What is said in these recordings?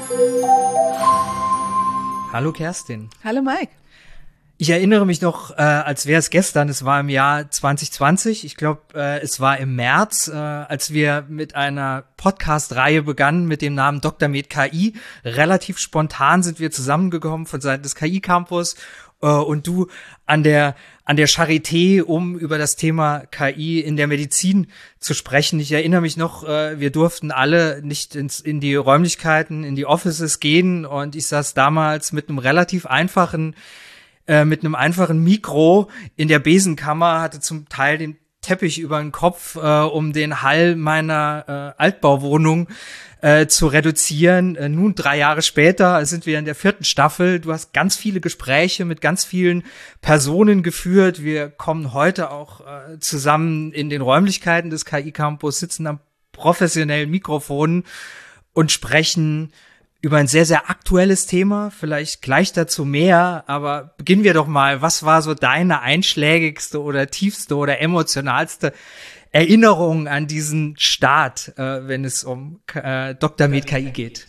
Hallo Kerstin. Hallo Mike. Ich erinnere mich noch, als wäre es gestern, es war im Jahr 2020, ich glaube, es war im März, als wir mit einer Podcast-Reihe begannen mit dem Namen Dr. Med KI. Relativ spontan sind wir zusammengekommen von Seiten des KI-Campus und du an der Charité, um über das Thema KI in der Medizin zu sprechen. Ich erinnere mich noch, wir durften alle nicht in die Räumlichkeiten, in die Offices gehen und ich saß damals mit einem relativ einfachen Mikro in der Besenkammer, hatte zum Teil den Teppich über den Kopf, um den Hall meiner Altbauwohnung zu reduzieren. Nun 3 Jahre später sind wir in der 4. Staffel. Du hast ganz viele Gespräche mit ganz vielen Personen geführt. Wir kommen heute auch zusammen in den Räumlichkeiten des KI-Campus, sitzen am professionellen Mikrofon und sprechen über ein sehr, sehr aktuelles Thema, vielleicht gleich dazu mehr, aber beginnen wir doch mal. Was war so deine einschlägigste oder tiefste oder emotionalste Erinnerung an diesen Start, wenn es um Dr. Med KI geht?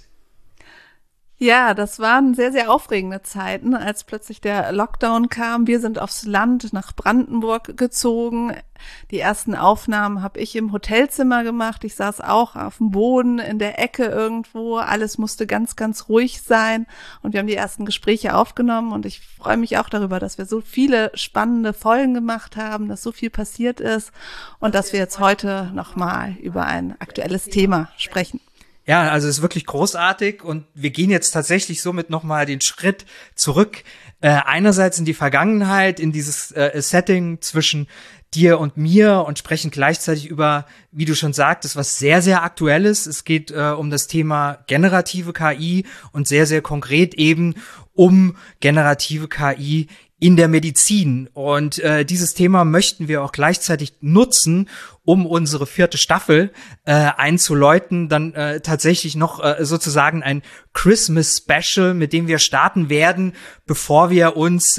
Ja, das waren sehr, sehr aufregende Zeiten, als plötzlich der Lockdown kam. Wir sind aufs Land nach Brandenburg gezogen. Die ersten Aufnahmen habe ich im Hotelzimmer gemacht. Ich saß auch auf dem Boden in der Ecke irgendwo. Alles musste ganz, ganz ruhig sein. Und wir haben die ersten Gespräche aufgenommen. Und ich freue mich auch darüber, dass wir so viele spannende Folgen gemacht haben, dass so viel passiert ist und dass wir jetzt heute nochmal über ein aktuelles Thema sprechen. Ja, also es ist wirklich großartig und wir gehen jetzt tatsächlich somit nochmal den Schritt zurück, einerseits in die Vergangenheit, in dieses Setting zwischen dir und mir und sprechen gleichzeitig über, wie du schon sagtest, was sehr, sehr Aktuelles. Es geht um das Thema generative KI und sehr, sehr konkret eben um generative KI in der Medizin. Und dieses Thema möchten wir auch gleichzeitig nutzen, um unsere 4. Staffel einzuläuten. Dann tatsächlich noch sozusagen ein Christmas Special, mit dem wir starten werden, bevor wir uns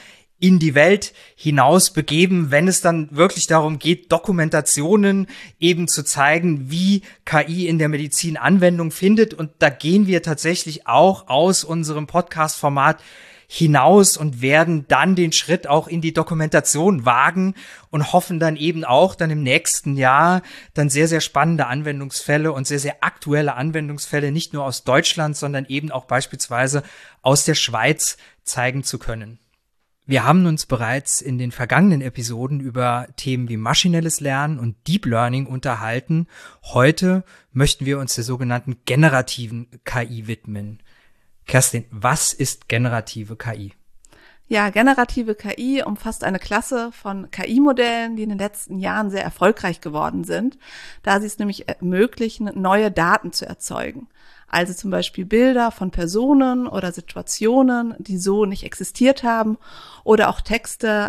in die Welt hinaus begeben, wenn es dann wirklich darum geht, Dokumentationen eben zu zeigen, wie KI in der Medizin Anwendung findet. Und da gehen wir tatsächlich auch aus unserem Podcast-Format hinaus und werden dann den Schritt auch in die Dokumentation wagen und hoffen dann eben auch dann im nächsten Jahr dann sehr, sehr spannende Anwendungsfälle und sehr, sehr aktuelle Anwendungsfälle nicht nur aus Deutschland, sondern eben auch beispielsweise aus der Schweiz zeigen zu können. Wir haben uns bereits in den vergangenen Episoden über Themen wie maschinelles Lernen und Deep Learning unterhalten. Heute möchten wir uns der sogenannten generativen KI widmen. Kerstin, was ist generative KI? Ja, generative KI umfasst eine Klasse von KI-Modellen, die in den letzten Jahren sehr erfolgreich geworden sind, da sie es nämlich ermöglichen, neue Daten zu erzeugen. Also zum Beispiel Bilder von Personen oder Situationen, die so nicht existiert haben, oder auch Texte,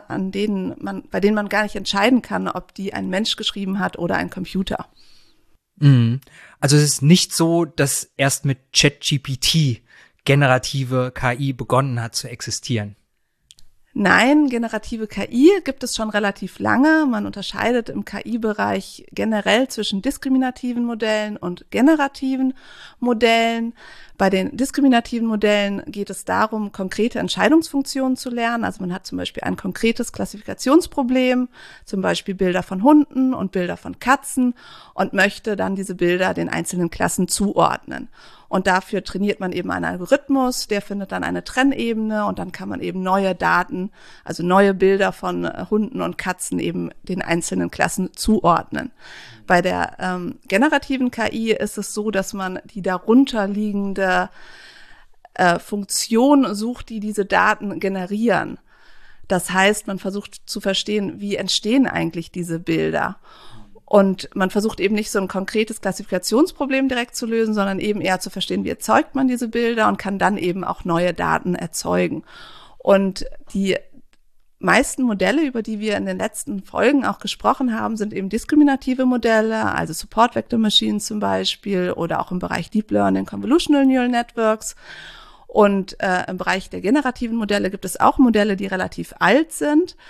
bei denen man gar nicht entscheiden kann, ob die ein Mensch geschrieben hat oder ein Computer. Also es ist nicht so, dass erst mit ChatGPT generative KI begonnen hat zu existieren. Nein, generative KI gibt es schon relativ lange. Man unterscheidet im KI-Bereich generell zwischen diskriminativen Modellen und generativen Modellen. Bei den diskriminativen Modellen geht es darum, konkrete Entscheidungsfunktionen zu lernen. Also man hat zum Beispiel ein konkretes Klassifikationsproblem, zum Beispiel Bilder von Hunden und Bilder von Katzen und möchte dann diese Bilder den einzelnen Klassen zuordnen. Und dafür trainiert man eben einen Algorithmus, der findet dann eine Trennebene und dann kann man eben neue Daten, also neue Bilder von Hunden und Katzen eben den einzelnen Klassen zuordnen. Bei der generativen KI ist es so, dass man die darunterliegende Funktion sucht, die diese Daten generieren. Das heißt, man versucht zu verstehen, wie entstehen eigentlich diese Bilder. Und man versucht eben nicht so ein konkretes Klassifikationsproblem direkt zu lösen, sondern eben eher zu verstehen, wie erzeugt man diese Bilder und kann dann eben auch neue Daten erzeugen. Und die meisten Modelle, über die wir in den letzten Folgen auch gesprochen haben, sind eben diskriminative Modelle, also Support Vector Machines zum Beispiel oder auch im Bereich Deep Learning, Convolutional Neural Networks. Und im Bereich der generativen Modelle gibt es auch Modelle, die relativ alt sind.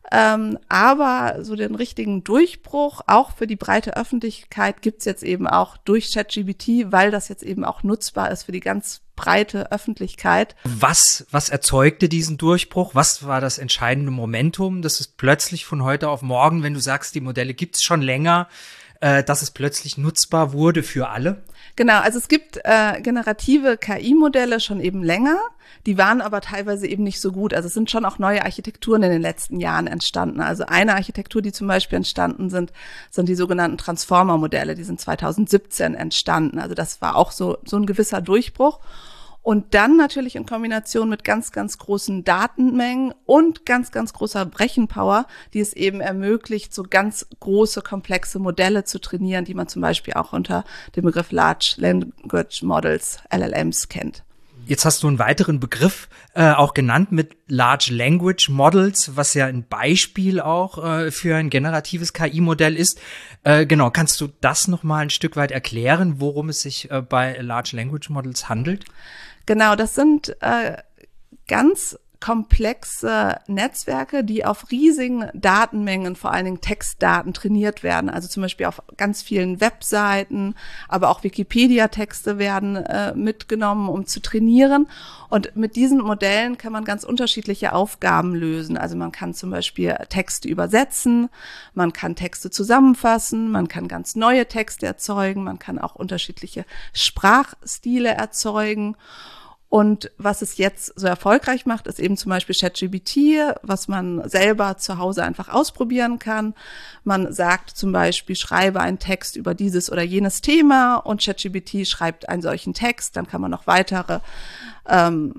Aber so den richtigen Durchbruch, auch für die breite Öffentlichkeit, gibt's jetzt eben auch durch ChatGPT, weil das jetzt eben auch nutzbar ist für die ganz breite Öffentlichkeit. Was erzeugte diesen Durchbruch? Was war das entscheidende Momentum, dass es plötzlich von heute auf morgen, wenn du sagst, die Modelle gibt's schon länger, dass es plötzlich nutzbar wurde für alle? Genau, also es gibt generative KI-Modelle schon eben länger, die waren aber teilweise eben nicht so gut. Also es sind schon auch neue Architekturen in den letzten Jahren entstanden. Also eine Architektur, die zum Beispiel entstanden sind die sogenannten Transformer-Modelle, die sind 2017 entstanden. Also das war auch so ein gewisser Durchbruch. Und dann natürlich in Kombination mit ganz, ganz großen Datenmengen und ganz, ganz großer Rechenpower, die es eben ermöglicht, so ganz große, komplexe Modelle zu trainieren, die man zum Beispiel auch unter dem Begriff Large Language Models, LLMs, kennt. Jetzt hast du einen weiteren Begriff auch genannt mit Large Language Models, was ja ein Beispiel auch für ein generatives KI-Modell ist. Genau, kannst du das noch mal ein Stück weit erklären, worum es sich bei Large Language Models handelt? Genau, das sind ganz komplexe Netzwerke, die auf riesigen Datenmengen, vor allen Dingen Textdaten, trainiert werden. Also zum Beispiel auf ganz vielen Webseiten, aber auch Wikipedia-Texte werden mitgenommen, um zu trainieren. Und mit diesen Modellen kann man ganz unterschiedliche Aufgaben lösen. Also man kann zum Beispiel Texte übersetzen, man kann Texte zusammenfassen, man kann ganz neue Texte erzeugen, man kann auch unterschiedliche Sprachstile erzeugen. Und was es jetzt so erfolgreich macht, ist eben zum Beispiel ChatGPT, was man selber zu Hause einfach ausprobieren kann. Man sagt zum Beispiel, schreibe einen Text über dieses oder jenes Thema und ChatGPT schreibt einen solchen Text. Dann kann man noch weitere sagen,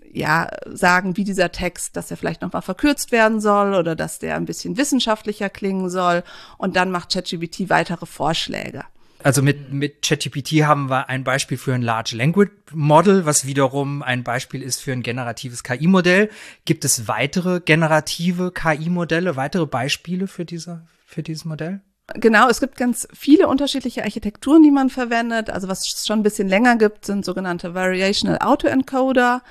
wie dieser Text, dass er vielleicht nochmal verkürzt werden soll oder dass der ein bisschen wissenschaftlicher klingen soll. Und dann macht ChatGPT weitere Vorschläge. Also mit ChatGPT haben wir ein Beispiel für ein Large Language Model, was wiederum ein Beispiel ist für ein generatives KI-Modell. Gibt es weitere generative KI-Modelle, weitere Beispiele für dieses Modell? Genau, es gibt ganz viele unterschiedliche Architekturen, die man verwendet. Also was es schon ein bisschen länger gibt, sind sogenannte Variational Autoencoder.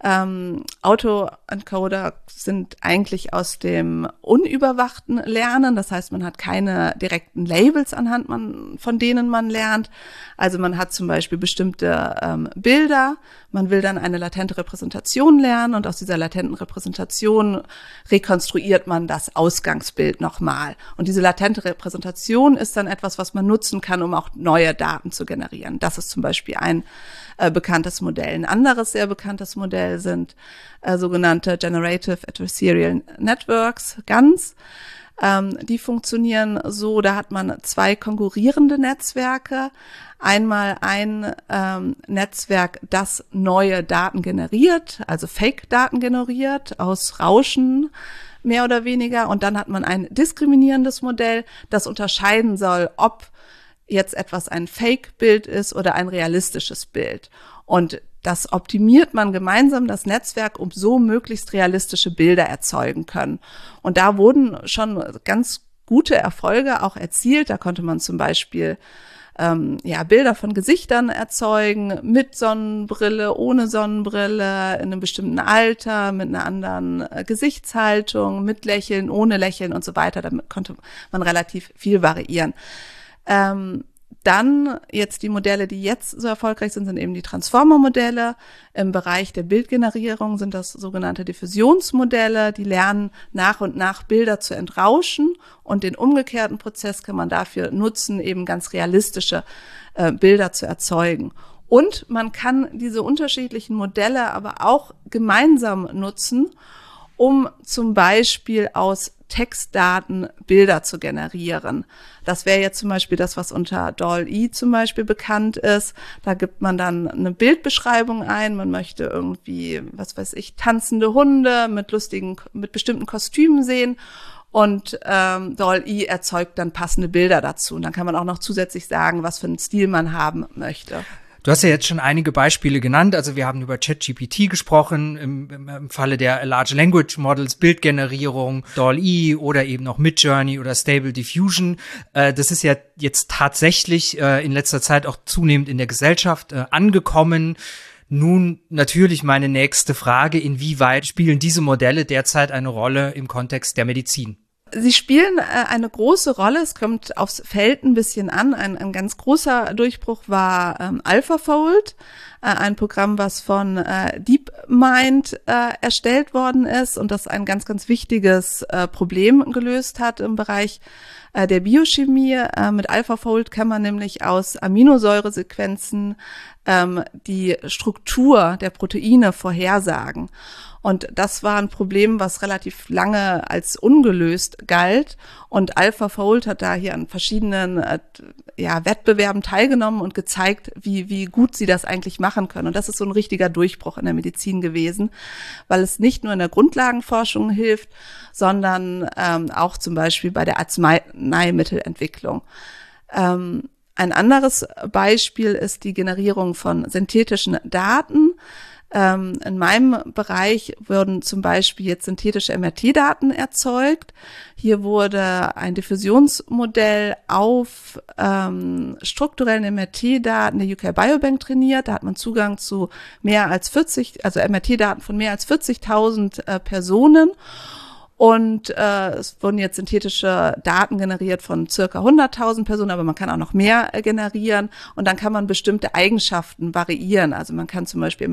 Autoencoder sind eigentlich aus dem unüberwachten Lernen. Das heißt, man hat keine direkten Labels von denen man lernt. Also man hat zum Beispiel bestimmte Bilder. Man will dann eine latente Repräsentation lernen und aus dieser latenten Repräsentation rekonstruiert man das Ausgangsbild nochmal. Und diese latente Repräsentation ist dann etwas, was man nutzen kann, um auch neue Daten zu generieren. Das ist zum Beispiel ein bekanntes Modell. Ein anderes sehr bekanntes Modell sind sogenannte Generative Adversarial Networks, GANs. Die funktionieren so, da hat man zwei konkurrierende Netzwerke. Einmal ein Netzwerk, das neue Daten generiert, also Fake-Daten generiert aus Rauschen, mehr oder weniger. Und dann hat man ein diskriminierendes Modell, das unterscheiden soll, ob jetzt etwas ein Fake-Bild ist oder ein realistisches Bild. Und das optimiert man gemeinsam, das Netzwerk, um so möglichst realistische Bilder erzeugen können. Und da wurden schon ganz gute Erfolge auch erzielt. Da konnte man zum Beispiel Bilder von Gesichtern erzeugen, mit Sonnenbrille, ohne Sonnenbrille, in einem bestimmten Alter, mit einer anderen Gesichtshaltung, mit Lächeln, ohne Lächeln und so weiter. Damit konnte man relativ viel variieren. Dann jetzt die Modelle, die jetzt so erfolgreich sind eben die Transformer-Modelle. Im Bereich der Bildgenerierung sind das sogenannte Diffusionsmodelle. Die lernen nach und nach Bilder zu entrauschen und den umgekehrten Prozess kann man dafür nutzen, eben ganz realistische Bilder zu erzeugen. Und man kann diese unterschiedlichen Modelle aber auch gemeinsam nutzen, um zum Beispiel aus Textdaten Bilder zu generieren. Das wäre jetzt zum Beispiel das, was unter DALL-E zum Beispiel bekannt ist. Da gibt man dann eine Bildbeschreibung ein. Man möchte irgendwie, tanzende Hunde mit bestimmten Kostümen sehen. Und DALL-E erzeugt dann passende Bilder dazu. Und dann kann man auch noch zusätzlich sagen, was für einen Stil man haben möchte. Du hast ja jetzt schon einige Beispiele genannt. Also wir haben über ChatGPT gesprochen, im Falle der Large Language Models, Bildgenerierung, DALL-E oder eben noch Midjourney oder Stable Diffusion. Das ist ja jetzt tatsächlich in letzter Zeit auch zunehmend in der Gesellschaft angekommen. nun natürlich meine nächste Frage, inwieweit spielen diese Modelle derzeit eine Rolle im Kontext der Medizin? Sie spielen eine große Rolle. Es kommt aufs Feld ein bisschen an. Ein ganz großer Durchbruch war AlphaFold, ein Programm, was von DeepMind erstellt worden ist und das ein ganz, ganz wichtiges Problem gelöst hat im Bereich der Biochemie. Mit AlphaFold kann man nämlich aus Aminosäuresequenzen die Struktur der Proteine vorhersagen. Und das war ein Problem, was relativ lange als ungelöst galt. Und AlphaFold hat da hier an verschiedenen Wettbewerben teilgenommen und gezeigt, wie gut sie das eigentlich machen können. Und das ist so ein richtiger Durchbruch in der Medizin gewesen, weil es nicht nur in der Grundlagenforschung hilft, sondern auch zum Beispiel bei der Arzneimittelentwicklung. Ein anderes Beispiel ist die Generierung von synthetischen Daten. In meinem Bereich wurden zum Beispiel jetzt synthetische MRT-Daten erzeugt. Hier wurde ein Diffusionsmodell auf strukturellen MRT-Daten der UK Biobank trainiert. Da hat man Zugang zu mehr als 40, also MRT-Daten von mehr als 40.000 Personen. Und es wurden jetzt synthetische Daten generiert von circa 100.000 Personen, aber man kann auch noch mehr generieren. Und dann kann man bestimmte Eigenschaften variieren. Also man kann zum Beispiel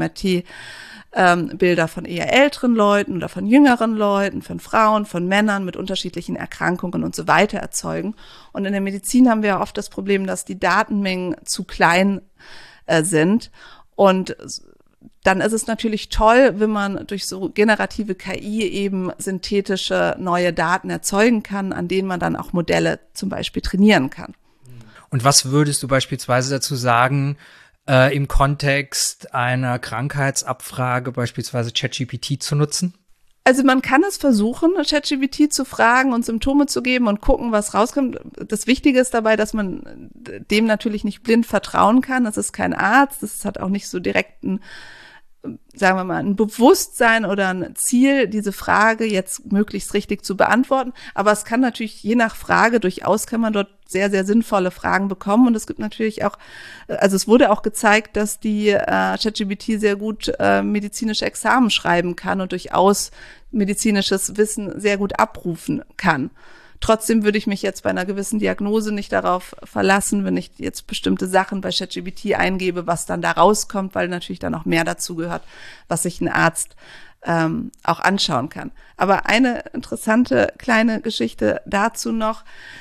MRT-Bilder von eher älteren Leuten oder von jüngeren Leuten, von Frauen, von Männern mit unterschiedlichen Erkrankungen und so weiter erzeugen. Und in der Medizin haben wir ja oft das Problem, dass die Datenmengen zu klein sind. Und dann ist es natürlich toll, wenn man durch so generative KI eben synthetische neue Daten erzeugen kann, an denen man dann auch Modelle zum Beispiel trainieren kann. Und was würdest du beispielsweise dazu sagen, im Kontext einer Krankheitsabfrage beispielsweise ChatGPT zu nutzen? Also man kann es versuchen, ChatGPT zu fragen und Symptome zu geben und gucken, was rauskommt. Das Wichtige ist dabei, dass man dem natürlich nicht blind vertrauen kann. Das ist kein Arzt, das hat auch nicht so direkt sagen wir mal, ein Bewusstsein oder ein Ziel, diese Frage jetzt möglichst richtig zu beantworten. Aber es kann natürlich, je nach Frage, durchaus kann man dort sehr, sehr sinnvolle Fragen bekommen. Und es gibt natürlich auch, also es wurde auch gezeigt, dass die ChatGPT sehr gut medizinische Examen schreiben kann und durchaus medizinisches Wissen sehr gut abrufen kann. Trotzdem würde ich mich jetzt bei einer gewissen Diagnose nicht darauf verlassen, wenn ich jetzt bestimmte Sachen bei ChatGPT eingebe, was dann da rauskommt, weil natürlich da noch mehr dazu gehört, was sich ein Arzt auch anschauen kann. Aber eine interessante kleine Geschichte dazu noch.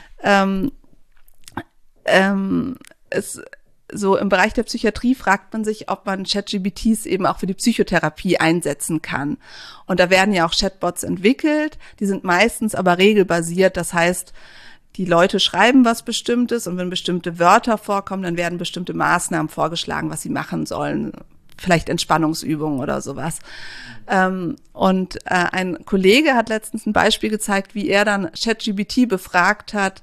So im Bereich der Psychiatrie fragt man sich, ob man ChatGPTs eben auch für die Psychotherapie einsetzen kann. Und da werden ja auch Chatbots entwickelt, die sind meistens aber regelbasiert, das heißt, die Leute schreiben was Bestimmtes und wenn bestimmte Wörter vorkommen, dann werden bestimmte Maßnahmen vorgeschlagen, was sie machen sollen, vielleicht Entspannungsübungen oder sowas. Ein Kollege hat letztens ein Beispiel gezeigt, wie er dann ChatGPT befragt hat,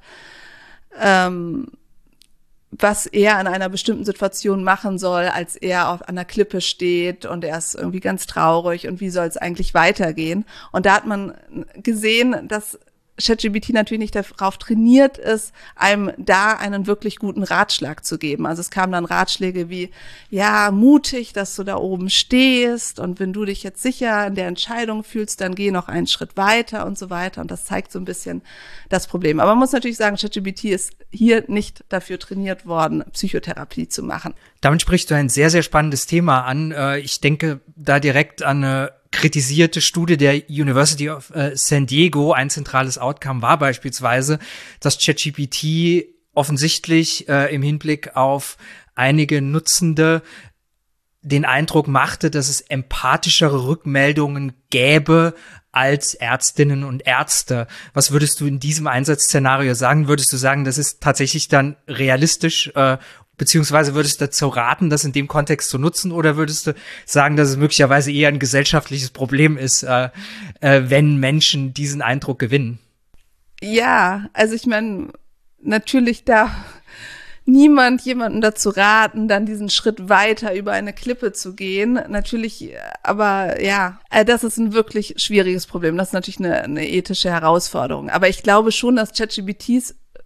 was er in einer bestimmten Situation machen soll, als er an einer Klippe steht und er ist irgendwie ganz traurig und wie soll es eigentlich weitergehen. Und da hat man gesehen, dass ChatGPT natürlich nicht darauf trainiert ist, einem da einen wirklich guten Ratschlag zu geben. Also es kamen dann Ratschläge wie, ja, mutig, dass du da oben stehst und wenn du dich jetzt sicher in der Entscheidung fühlst, dann geh noch einen Schritt weiter und so weiter. Und das zeigt so ein bisschen das Problem. Aber man muss natürlich sagen, ChatGPT ist hier nicht dafür trainiert worden, Psychotherapie zu machen. Damit sprichst du ein sehr, sehr spannendes Thema an. Ich denke da direkt an eine kritisierte Studie der University of San Diego. Ein zentrales Outcome war beispielsweise, dass ChatGPT offensichtlich im Hinblick auf einige Nutzende den Eindruck machte, dass es empathischere Rückmeldungen gäbe als Ärztinnen und Ärzte. Was würdest du in diesem Einsatzszenario sagen? Würdest du sagen, das ist tatsächlich dann realistisch, beziehungsweise würdest du dazu raten, das in dem Kontext zu nutzen, oder würdest du sagen, dass es möglicherweise eher ein gesellschaftliches Problem ist, wenn Menschen diesen Eindruck gewinnen? Ja, also ich meine, natürlich darf niemand jemanden dazu raten, dann diesen Schritt weiter über eine Klippe zu gehen. Natürlich, aber ja, das ist ein wirklich schwieriges Problem. Das ist natürlich eine ethische Herausforderung. Aber ich glaube schon, dass ChatGPTs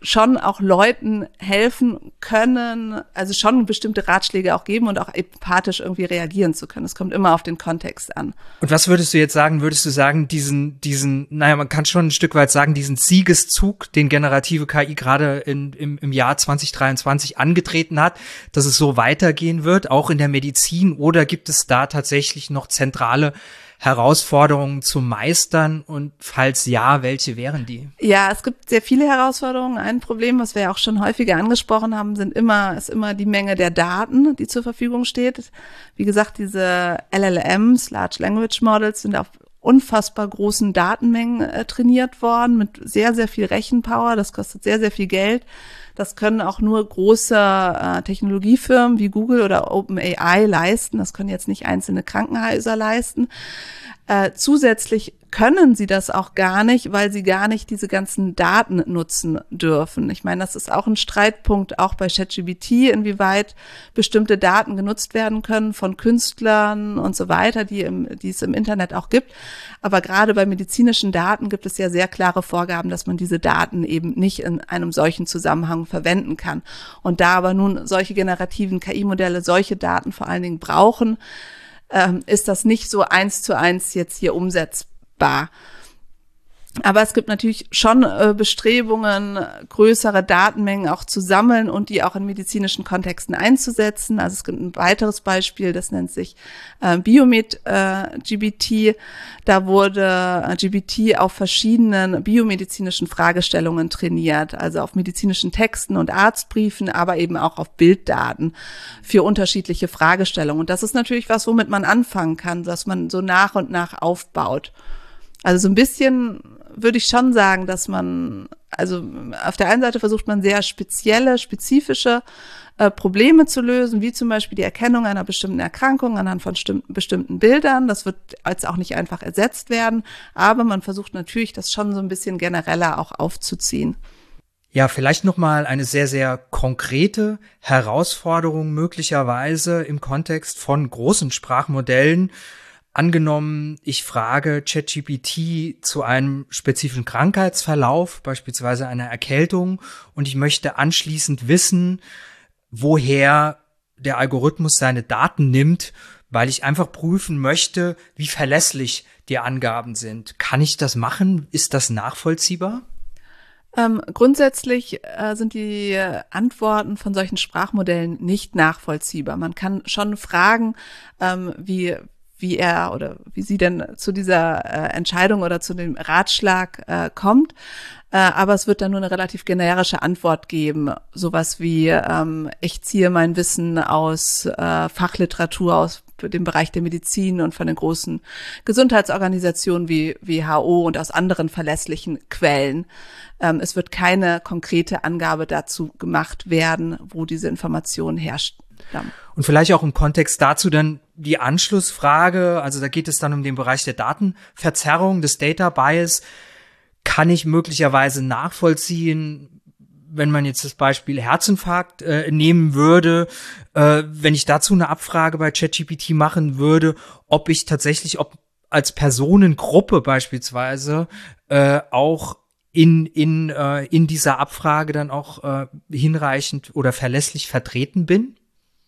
schon auch Leuten helfen können, also schon bestimmte Ratschläge auch geben und auch empathisch irgendwie reagieren zu können. Es kommt immer auf den Kontext an. Und was würdest du jetzt sagen? Würdest du sagen, naja, man kann schon ein Stück weit sagen, diesen Siegeszug, den generative KI gerade im Jahr 2023 angetreten hat, dass es so weitergehen wird, auch in der Medizin, oder gibt es da tatsächlich noch zentrale Herausforderungen zu meistern, und falls ja, welche wären die? Ja, es gibt sehr viele Herausforderungen. Ein Problem, was wir ja auch schon häufiger angesprochen haben, ist immer die Menge der Daten, die zur Verfügung steht. Wie gesagt, diese LLMs, Large Language Models, sind auf unfassbar großen Datenmengen trainiert worden mit sehr, sehr viel Rechenpower. Das kostet sehr, sehr viel Geld. Das können auch nur große Technologiefirmen wie Google oder OpenAI leisten. Das können jetzt nicht einzelne Krankenhäuser leisten. Zusätzlich können sie das auch gar nicht, weil sie gar nicht diese ganzen Daten nutzen dürfen. Ich meine, das ist auch ein Streitpunkt, auch bei ChatGPT, inwieweit bestimmte Daten genutzt werden können von Künstlern und so weiter, die es im Internet auch gibt. Aber gerade bei medizinischen Daten gibt es ja sehr klare Vorgaben, dass man diese Daten eben nicht in einem solchen Zusammenhang verwenden kann. Und da aber nun solche generativen KI-Modelle solche Daten vor allen Dingen brauchen, ist das nicht so 1:1 jetzt hier umsetzbar. Aber es gibt natürlich schon Bestrebungen, größere Datenmengen auch zu sammeln und die auch in medizinischen Kontexten einzusetzen. Also es gibt ein weiteres Beispiel, das nennt sich Biomed-GPT. Da wurde GPT auf verschiedenen biomedizinischen Fragestellungen trainiert, also auf medizinischen Texten und Arztbriefen, aber eben auch auf Bilddaten für unterschiedliche Fragestellungen. Und das ist natürlich was, womit man anfangen kann, dass man so nach und nach aufbaut. Also so ein bisschen würde ich schon sagen, dass man, also auf der einen Seite versucht man sehr spezifische Probleme zu lösen, wie zum Beispiel die Erkennung einer bestimmten Erkrankung anhand von bestimmten Bildern. Das wird jetzt auch nicht einfach ersetzt werden, aber man versucht natürlich, das schon so ein bisschen genereller auch aufzuziehen. Ja, vielleicht noch mal eine sehr, sehr konkrete Herausforderung möglicherweise im Kontext von großen Sprachmodellen. Angenommen, ich frage ChatGPT zu einem spezifischen Krankheitsverlauf, beispielsweise einer Erkältung, und ich möchte anschließend wissen, woher der Algorithmus seine Daten nimmt, weil ich einfach prüfen möchte, wie verlässlich die Angaben sind. Kann ich das machen? Ist das nachvollziehbar? Grundsätzlich sind die Antworten von solchen Sprachmodellen nicht nachvollziehbar. Man kann schon fragen, wie er oder wie sie denn zu dieser Entscheidung oder zu dem Ratschlag kommt. Aber es wird dann nur eine relativ generische Antwort geben. Sowas wie, ich ziehe mein Wissen aus Fachliteratur, aus dem Bereich der Medizin und von den großen Gesundheitsorganisationen wie WHO und aus anderen verlässlichen Quellen. Es wird keine konkrete Angabe dazu gemacht werden, wo diese Information herrscht. Und vielleicht auch im Kontext dazu dann die Anschlussfrage, also da geht es dann um den Bereich der Datenverzerrung, des Data Bias. Kann ich möglicherweise nachvollziehen, wenn man jetzt das Beispiel Herzinfarkt nehmen würde, wenn ich dazu eine Abfrage bei ChatGPT machen würde, ob als Personengruppe beispielsweise auch in dieser Abfrage dann auch hinreichend oder verlässlich vertreten bin?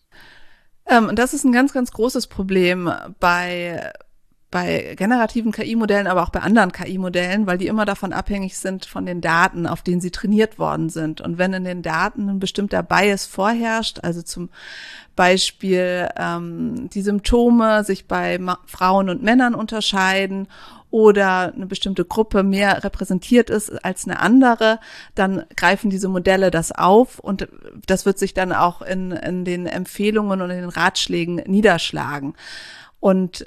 Das ist ein ganz, ganz großes Problem bei generativen KI-Modellen, aber auch bei anderen KI-Modellen, weil die immer davon abhängig sind von den Daten, auf denen sie trainiert worden sind. Und wenn in den Daten ein bestimmter Bias vorherrscht, also zum Beispiel die Symptome sich bei Frauen und Männern unterscheiden oder eine bestimmte Gruppe mehr repräsentiert ist als eine andere, dann greifen diese Modelle das auf und das wird sich dann auch in den Empfehlungen und in den Ratschlägen niederschlagen. Und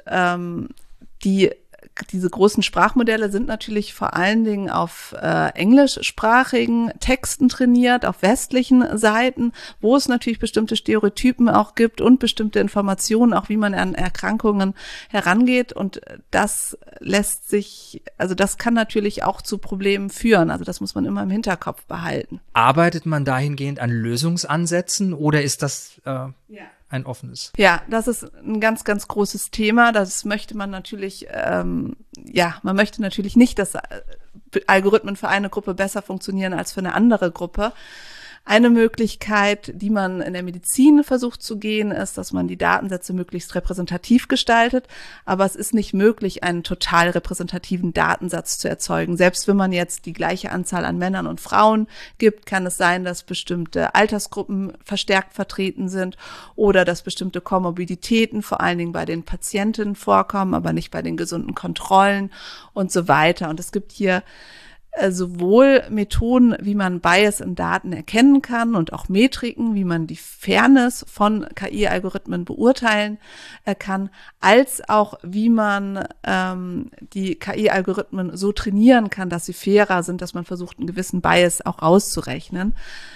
diese großen Sprachmodelle sind natürlich vor allen Dingen auf englischsprachigen Texten trainiert, auf westlichen Seiten, wo es natürlich bestimmte Stereotypen auch gibt und bestimmte Informationen, auch wie man an Erkrankungen herangeht. Und das das kann natürlich auch zu Problemen führen. Also das muss man immer im Hinterkopf behalten. Arbeitet man dahingehend an Lösungsansätzen oder ist das ein offenes? Ja, das ist ein ganz, ganz großes Thema. Das möchte man natürlich, man möchte natürlich nicht, dass Algorithmen für eine Gruppe besser funktionieren als für eine andere Gruppe. Eine Möglichkeit, die man in der Medizin versucht zu gehen, ist, dass man die Datensätze möglichst repräsentativ gestaltet. Aber es ist nicht möglich, einen total repräsentativen Datensatz zu erzeugen. Selbst wenn man jetzt die gleiche Anzahl an Männern und Frauen gibt, kann es sein, dass bestimmte Altersgruppen verstärkt vertreten sind oder dass bestimmte Komorbiditäten vor allen Dingen bei den Patientinnen vorkommen, aber nicht bei den gesunden Kontrollen und so weiter. Und es gibt hier sowohl Methoden, wie man Bias in Daten erkennen kann und auch Metriken, wie man die Fairness von KI-Algorithmen beurteilen kann, als auch wie man die KI-Algorithmen so trainieren kann, dass sie fairer sind, dass man versucht, einen gewissen Bias auch auszurechnen.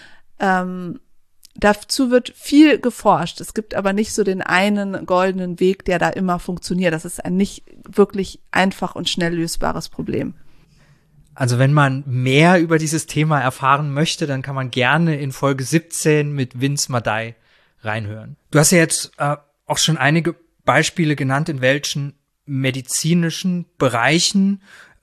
Dazu wird viel geforscht. Es gibt aber nicht so den einen goldenen Weg, der da immer funktioniert. Das ist ein nicht wirklich einfach und schnell lösbares Problem. Also wenn man mehr über dieses Thema erfahren möchte, dann kann man gerne in Folge 17 mit Vince Madej reinhören. Du hast ja jetzt auch schon einige Beispiele genannt, in welchen medizinischen Bereichen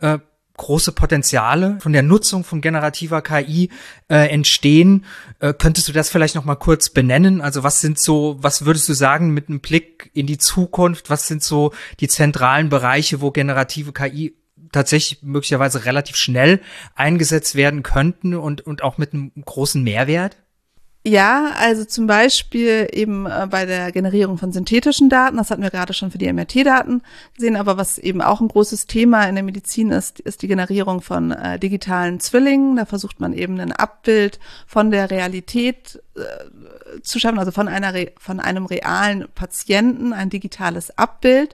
große Potenziale von der Nutzung von generativer KI entstehen. Könntest du das vielleicht noch mal kurz benennen? Also was würdest du sagen mit einem Blick in die Zukunft? Was sind so die zentralen Bereiche, wo generative KI tatsächlich möglicherweise relativ schnell eingesetzt werden könnten und auch mit einem großen Mehrwert? Ja, also zum Beispiel eben bei der Generierung von synthetischen Daten, das hatten wir gerade schon für die MRT-Daten gesehen, aber was eben auch ein großes Thema in der Medizin ist die Generierung von digitalen Zwillingen. Da versucht man eben ein Abbild von der Realität zu schaffen, also von einem realen Patienten, ein digitales Abbild.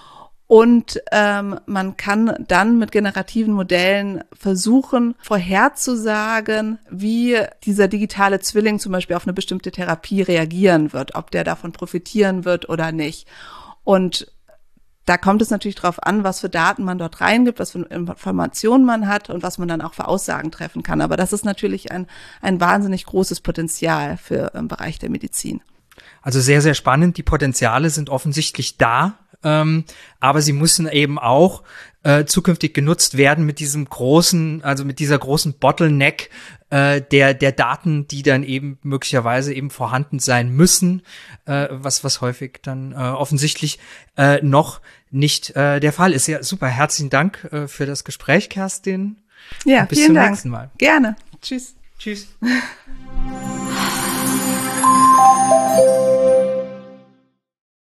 Und man kann dann mit generativen Modellen versuchen, vorherzusagen, wie dieser digitale Zwilling zum Beispiel auf eine bestimmte Therapie reagieren wird, ob der davon profitieren wird oder nicht. Und da kommt es natürlich darauf an, was für Daten man dort reingibt, was für Informationen man hat und was man dann auch für Aussagen treffen kann. Aber das ist natürlich ein wahnsinnig großes Potenzial für im Bereich der Medizin. Also sehr, sehr spannend. Die Potenziale sind offensichtlich da. Aber sie müssen eben auch zukünftig genutzt werden mit dieser großen Bottleneck der Daten, die dann eben möglicherweise eben vorhanden sein müssen, was häufig dann offensichtlich noch nicht der Fall ist. Ja, super. Herzlichen Dank für das Gespräch, Kerstin. Ja, bis vielen zum Dank. Nächsten Mal. Gerne. Tschüss. Tschüss.